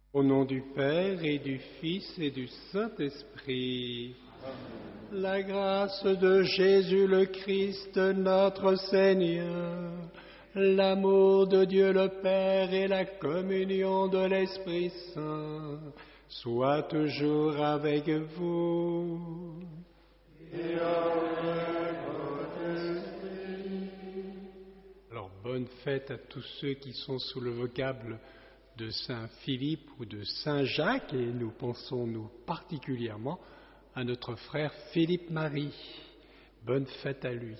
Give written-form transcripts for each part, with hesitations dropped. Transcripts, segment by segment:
Au nom du Père et du Fils et du Saint-Esprit, la grâce de Jésus le Christ, notre Seigneur, l'amour de Dieu le Père et la communion de l'Esprit Saint soient toujours avec vous. Et avec votre esprit. Alors, bonne fête à tous ceux qui sont sous le vocable de Saint Philippe ou de Saint Jacques, et nous pensons particulièrement à notre frère Philippe Marie. Bonne fête à lui.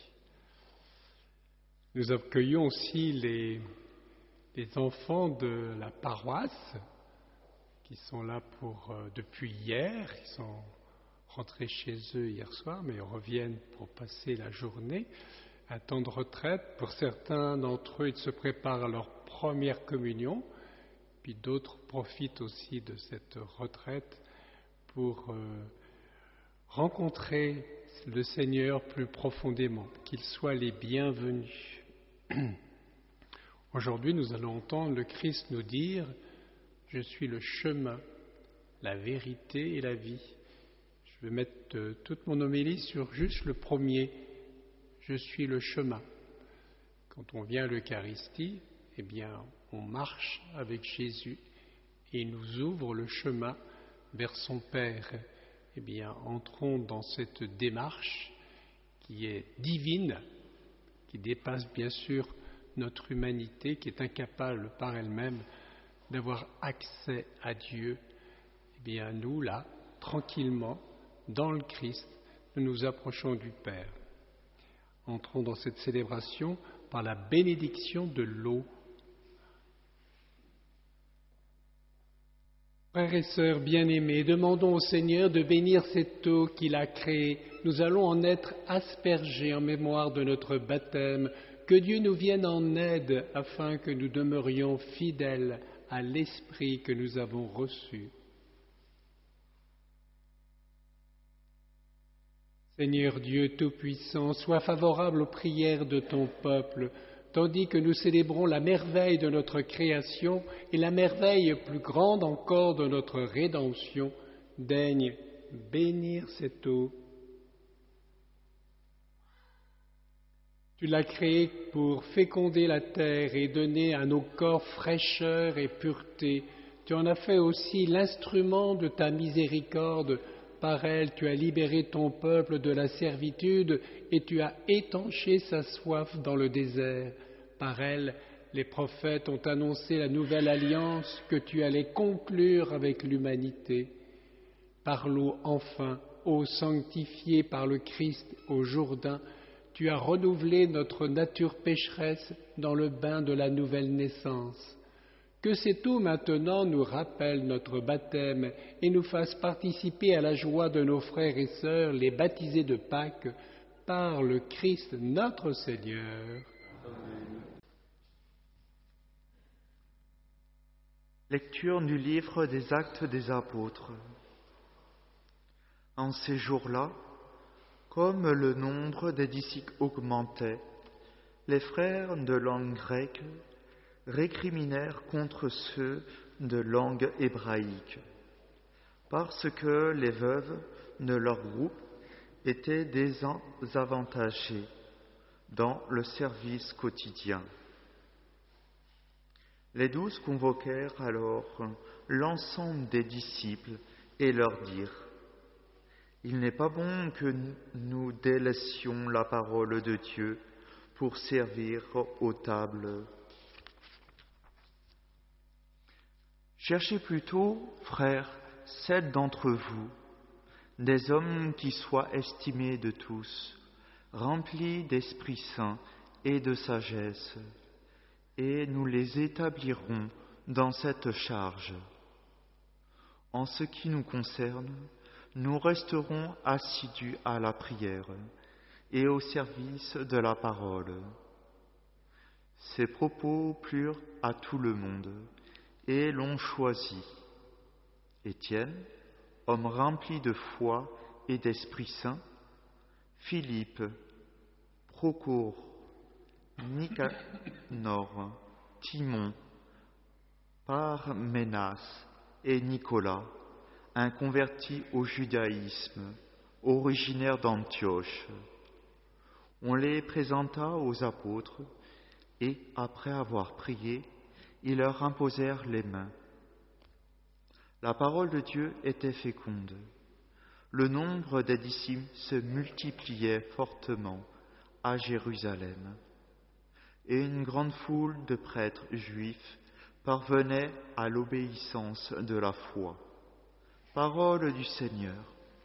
Nous accueillons aussi les enfants de la paroisse qui sont là depuis hier. Ils sont rentrés chez eux hier soir, mais reviennent pour passer la journée. Un temps de retraite. Pour certains d'entre eux, ils se préparent à leur première communion. Puis d'autres profitent aussi de cette retraite pour rencontrer le Seigneur plus profondément, qu'ils soient les bienvenus. Aujourd'hui, nous allons entendre le Christ nous dire « Je suis le chemin, la vérité et la vie ». Je vais mettre toute mon homélie sur juste le premier « Je suis le chemin ». Quand on vient à l'Eucharistie, eh bien, on marche avec Jésus et il nous ouvre le chemin vers son Père. Eh bien, entrons dans cette démarche qui est divine, qui dépasse bien sûr notre humanité, qui est incapable par elle-même d'avoir accès à Dieu. Eh bien, nous, là, tranquillement, dans le Christ, nous nous approchons du Père. Entrons dans cette célébration par la bénédiction de l'eau. Frères et sœurs bien-aimés, demandons au Seigneur de bénir cette eau qu'il a créée. Nous allons en être aspergés en mémoire de notre baptême. Que Dieu nous vienne en aide afin que nous demeurions fidèles à l'Esprit que nous avons reçu. Seigneur Dieu Tout-Puissant, sois favorable aux prières de ton peuple, tandis que nous célébrons la merveille de notre création et la merveille plus grande encore de notre rédemption. Daigne bénir cette eau. Tu l'as créée pour féconder la terre et donner à nos corps fraîcheur et pureté. Tu en as fait aussi l'instrument de ta miséricorde. Par elle, tu as libéré ton peuple de la servitude et tu as étanché sa soif dans le désert. Par elle, les prophètes ont annoncé la nouvelle alliance que tu allais conclure avec l'humanité. Par l'eau, enfin, eau sanctifiée par le Christ au Jourdain, tu as renouvelé notre nature pécheresse dans le bain de la nouvelle naissance. Que cette eau maintenant nous rappelle notre baptême et nous fasse participer à la joie de nos frères et sœurs, les baptisés de Pâques, par le Christ notre Seigneur. Amen. Lecture du livre des Actes des Apôtres. En ces jours-là, comme le nombre des disciples augmentait, les frères de langue grecque récriminèrent contre ceux de langue hébraïque, parce que les veuves de leur groupe étaient désavantagées dans le service quotidien. Les 12 convoquèrent alors l'ensemble des disciples et leur dirent : « Il n'est pas bon que nous délaissions la parole de Dieu pour servir aux tables. Cherchez plutôt, frères, 7 d'entre vous, des hommes qui soient estimés de tous, remplis d'Esprit Saint et de sagesse, et nous les établirons dans cette charge. En ce qui nous concerne, nous resterons assidus à la prière et au service de la parole. » Ces propos plurent à tout le monde et l'ont choisi. Étienne, homme rempli de foi et d'Esprit Saint, Philippe, Procure, Nicanor, Timon, par Ménas et Nicolas, un converti au judaïsme, originaire d'Antioche. On les présenta aux apôtres et, après avoir prié, ils leur imposèrent les mains. La parole de Dieu était féconde. Le nombre des disciples se multipliait fortement à Jérusalem, et une grande foule de prêtres juifs parvenait à l'obéissance de la foi. Parole du Seigneur.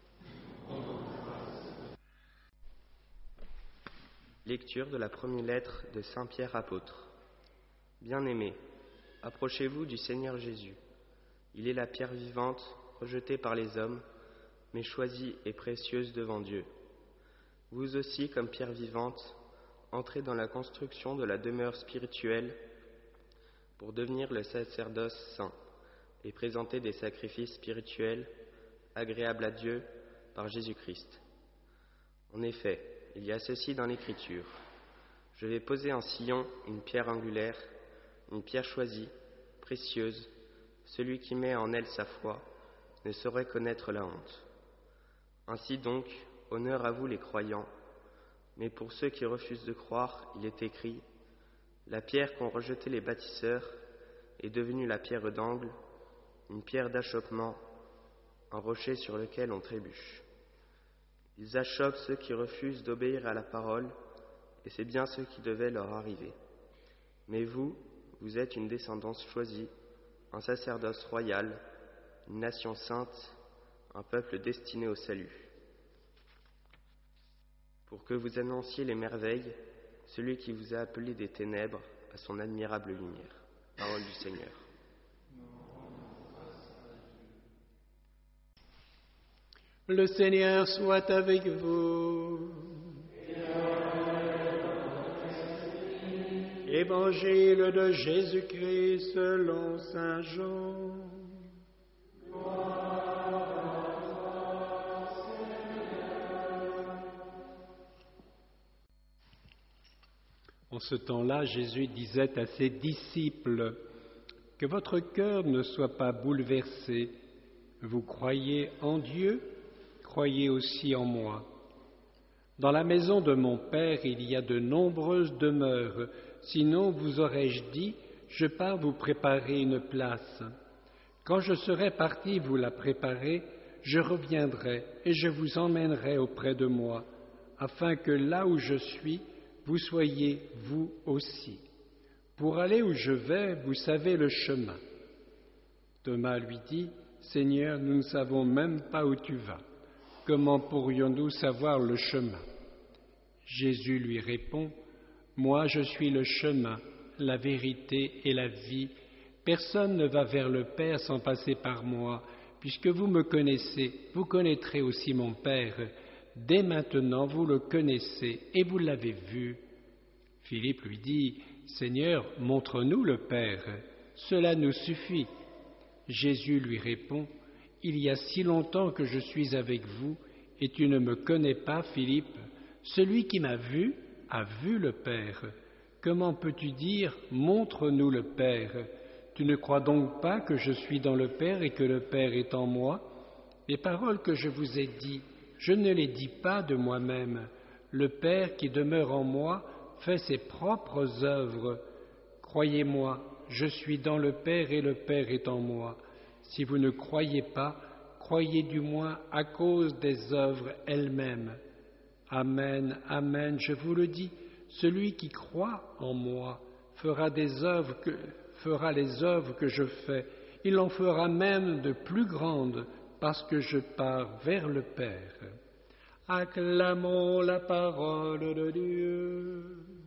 Lecture de la première lettre de Saint Pierre apôtre. Bien-aimés, approchez-vous du Seigneur Jésus. Il est la pierre vivante, rejetée par les hommes, mais choisie et précieuse devant Dieu. Vous aussi, comme pierre vivante, entrez dans la construction de la demeure spirituelle pour devenir le sacerdoce saint et présenter des sacrifices spirituels agréables à Dieu par Jésus-Christ. En effet, il y a ceci dans l'Écriture. Je vais poser en Sion une pierre angulaire, une pierre choisie, précieuse. Celui qui met en elle sa foi ne saurait connaître la honte. Ainsi donc, honneur à vous les croyants, mais pour ceux qui refusent de croire, il est écrit « La pierre qu'ont rejetée les bâtisseurs est devenue la pierre d'angle, une pierre d'achoppement, un rocher sur lequel on trébuche. Ils achoppent ceux qui refusent d'obéir à la parole, et c'est bien ce qui devait leur arriver. Mais vous, vous êtes une descendance choisie, un sacerdoce royal, une nation sainte, un peuple destiné au salut. Pour que vous annonciez les merveilles, celui qui vous a appelé des ténèbres à son admirable lumière. Parole du Seigneur. Le Seigneur soit avec vous. Évangile de Jésus-Christ selon saint Jean. En ce temps-là, Jésus disait à ses disciples, « Que votre cœur ne soit pas bouleversé. Vous croyez en Dieu, croyez aussi en moi. Dans la maison de mon Père, il y a de nombreuses demeures. Sinon, vous aurais-je dit, je pars vous préparer une place. Quand je serai parti vous la préparer, je reviendrai et je vous emmènerai auprès de moi, afin que là où je suis, vous soyez vous aussi. Pour aller où je vais, vous savez le chemin. » Thomas lui dit, « Seigneur, nous ne savons même pas où tu vas. Comment pourrions-nous savoir le chemin ?» Jésus lui répond, « Moi je suis le chemin, la vérité et la vie. Personne ne va vers le Père sans passer par moi. Puisque vous me connaissez, vous connaîtrez aussi mon Père. Dès maintenant vous le connaissez et vous l'avez vu. » Philippe lui dit, « Seigneur, montre-nous le Père. Cela nous suffit. » Jésus lui répond, « Il y a si longtemps que je suis avec vous, et tu ne me connais pas, Philippe. Celui qui m'a vu a vu le Père. Comment peux-tu dire, montre-nous le Père? Tu ne crois donc pas que je suis dans le Père et que le Père est en moi? Les paroles que je vous ai dites, je ne les dis pas de moi-même. Le Père qui demeure en moi fait ses propres œuvres. Croyez-moi, je suis dans le Père et le Père est en moi. Si vous ne croyez pas, croyez du moins à cause des œuvres elles-mêmes. Amen, amen, je vous le dis, celui qui croit en moi fera les œuvres que je fais. Il en fera même de plus grandes, parce que je pars vers le Père. Acclamons la parole de Dieu.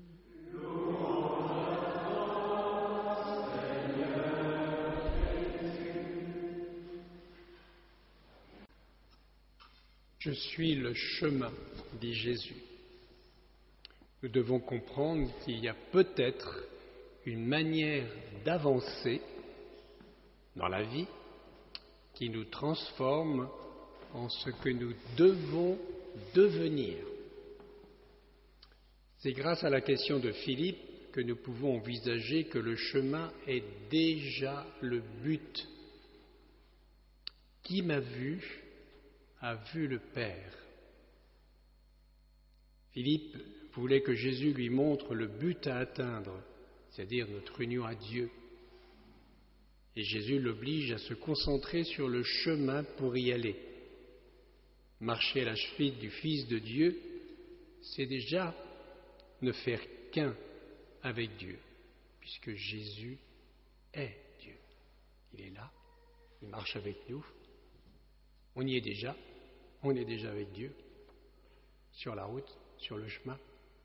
Je suis le chemin, dit Jésus. Nous devons comprendre qu'il y a peut-être une manière d'avancer dans la vie qui nous transforme en ce que nous devons devenir. C'est grâce à la question de Philippe que nous pouvons envisager que le chemin est déjà le but. Qui m'a vu a vu le Père. Philippe voulait que Jésus lui montre le but à atteindre, c'est-à-dire notre union à Dieu. Et Jésus l'oblige à se concentrer sur le chemin pour y aller. Marcher à la cheville du Fils de Dieu, c'est déjà ne faire qu'un avec Dieu, puisque Jésus est Dieu. Il est là, il marche avec nous, on y est déjà, on est déjà avec Dieu, sur la route, sur le chemin.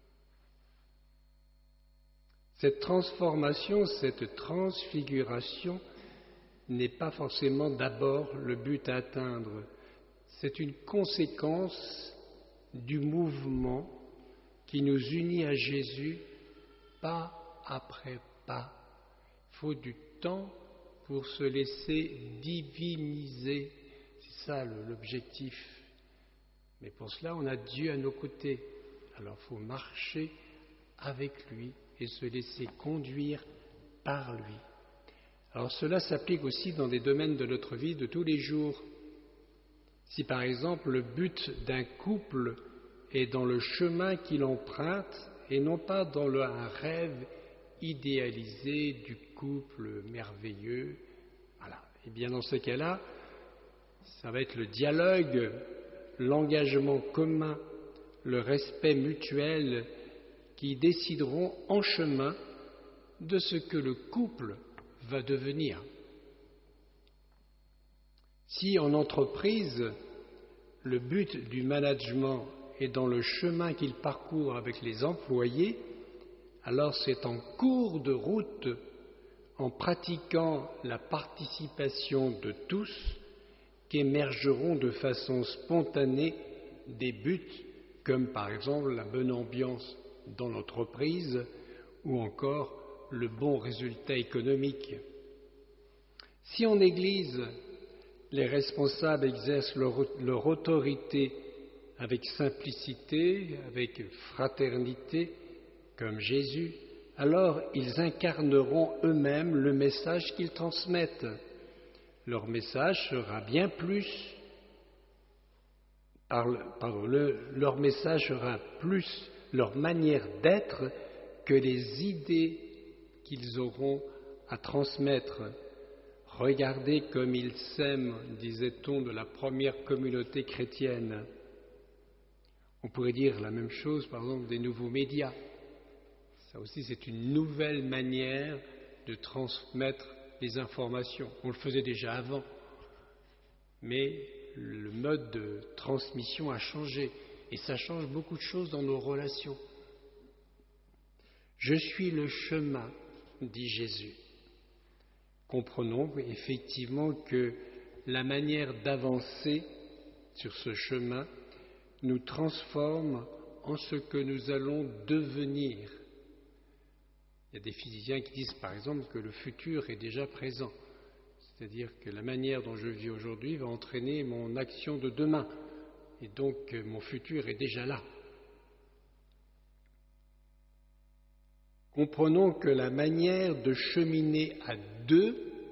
Cette transformation, cette transfiguration n'est pas forcément d'abord le but à atteindre, c'est une conséquence du mouvement qui nous unit à Jésus pas après pas. Il faut du temps pour se laisser diviniser. C'est ça l'objectif. Mais pour cela, on a Dieu à nos côtés. Alors il faut marcher avec lui et se laisser conduire par lui. Alors cela s'applique aussi dans des domaines de notre vie de tous les jours. Si par exemple le but d'un couple est dans le chemin qu'il emprunte et non pas dans un rêve idéalisé du couple merveilleux, voilà. Et bien dans ce cas-là, ça va être le dialogue, l'engagement commun, le respect mutuel qui décideront en chemin de ce que le couple va devenir. Si en entreprise, le but du management est dans le chemin qu'il parcourt avec les employés, alors c'est en cours de route, en pratiquant la participation de tous, qu'émergeront de façon spontanée des buts, comme par exemple la bonne ambiance dans l'entreprise ou encore le bon résultat économique. Si en Église, les responsables exercent leur autorité avec simplicité, avec fraternité, comme Jésus, alors ils incarneront eux-mêmes le message qu'ils transmettent. Leur message sera bien plus, leur message sera plus leur manière d'être que les idées qu'ils auront à transmettre. Regardez comme ils sèment, disait-on, de la première communauté chrétienne. On pourrait dire la même chose, par exemple, des nouveaux médias. Ça aussi, c'est une nouvelle manière de transmettre les informations. On le faisait déjà avant, mais le mode de transmission a changé et ça change beaucoup de choses dans nos relations. Je suis le chemin, dit Jésus. Comprenons effectivement que la manière d'avancer sur ce chemin nous transforme en ce que nous allons devenir. Il y a des physiciens qui disent par exemple que le futur est déjà présent, c'est-à-dire que la manière dont je vis aujourd'hui va entraîner mon action de demain, et donc mon futur est déjà là. Comprenons que la manière de cheminer à deux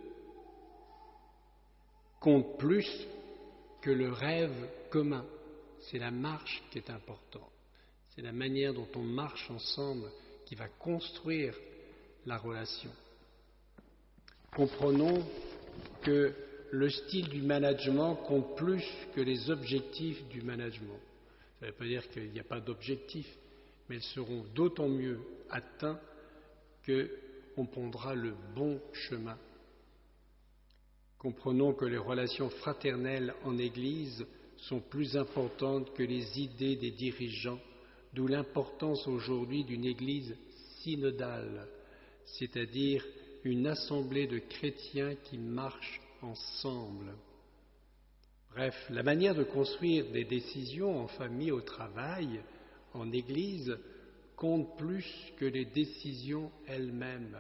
compte plus que le rêve commun. C'est la marche qui est importante. C'est la manière dont on marche ensemble qui va construire la relation. Comprenons que le style du management compte plus que les objectifs du management. Ça ne veut pas dire qu'il n'y a pas d'objectifs, mais ils seront d'autant mieux atteints qu'on prendra le bon chemin. Comprenons que les relations fraternelles en Église sont plus importantes que les idées des dirigeants, d'où l'importance aujourd'hui d'une Église synodale, c'est-à-dire une assemblée de chrétiens qui marchent ensemble. Bref, la manière de construire des décisions en famille, au travail, en Église, compte plus que les décisions elles-mêmes.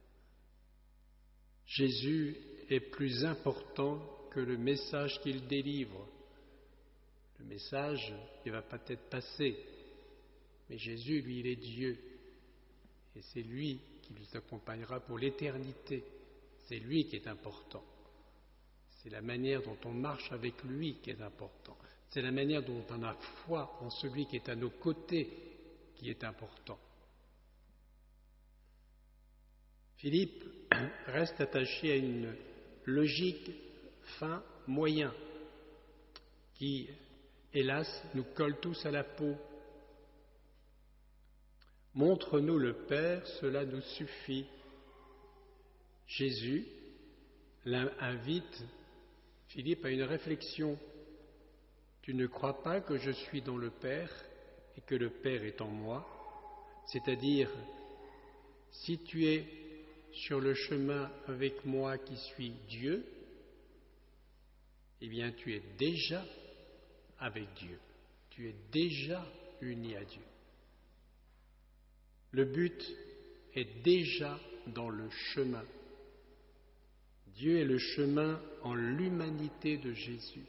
Jésus est plus important que le message qu'il délivre. Le message, il va peut-être passer, mais Jésus, lui, il est Dieu. Et c'est lui qui nous accompagnera pour l'éternité. C'est lui qui est important. C'est la manière dont on marche avec lui qui est important. C'est la manière dont on a foi en celui qui est à nos côtés qui est important. Philippe reste attaché à une logique fin-moyen qui, hélas, nous colle tous à la peau. Montre-nous le Père, cela nous suffit. Jésus invite Philippe à une réflexion. Tu ne crois pas que je suis dans le Père et que le Père est en moi? C'est-à-dire, si tu es sur le chemin avec moi qui suis Dieu, eh bien tu es déjà avec Dieu. Tu es déjà uni à Dieu. Le but est déjà dans le chemin. Dieu est le chemin en l'humanité de Jésus.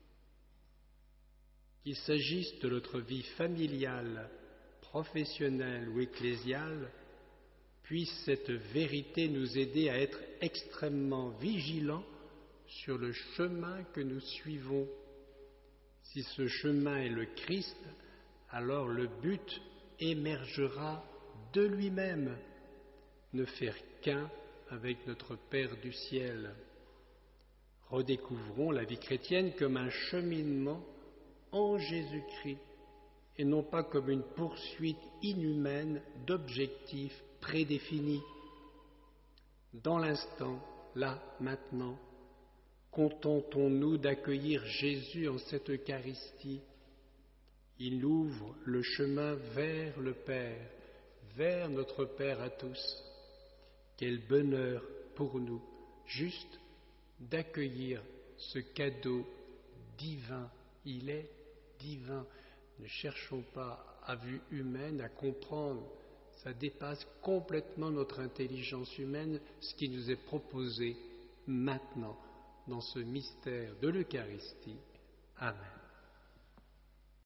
Qu'il s'agisse de notre vie familiale, professionnelle ou ecclésiale, puisse cette vérité nous aider à être extrêmement vigilants sur le chemin que nous suivons. Si ce chemin est le Christ, alors le but émergera de lui-même, ne faire qu'un avec notre Père du ciel. Redécouvrons la vie chrétienne comme un cheminement en Jésus-Christ et non pas comme une poursuite inhumaine d'objectifs prédéfinis. Dans l'instant, là, maintenant, contentons-nous d'accueillir Jésus en cette Eucharistie. Il ouvre le chemin vers le Père, vers notre Père à tous. Quel bonheur pour nous, juste d'accueillir ce cadeau divin. Il est divin. Ne cherchons pas à vue humaine à comprendre. Ça dépasse complètement notre intelligence humaine, ce qui nous est proposé maintenant dans ce mystère de l'Eucharistie. Amen.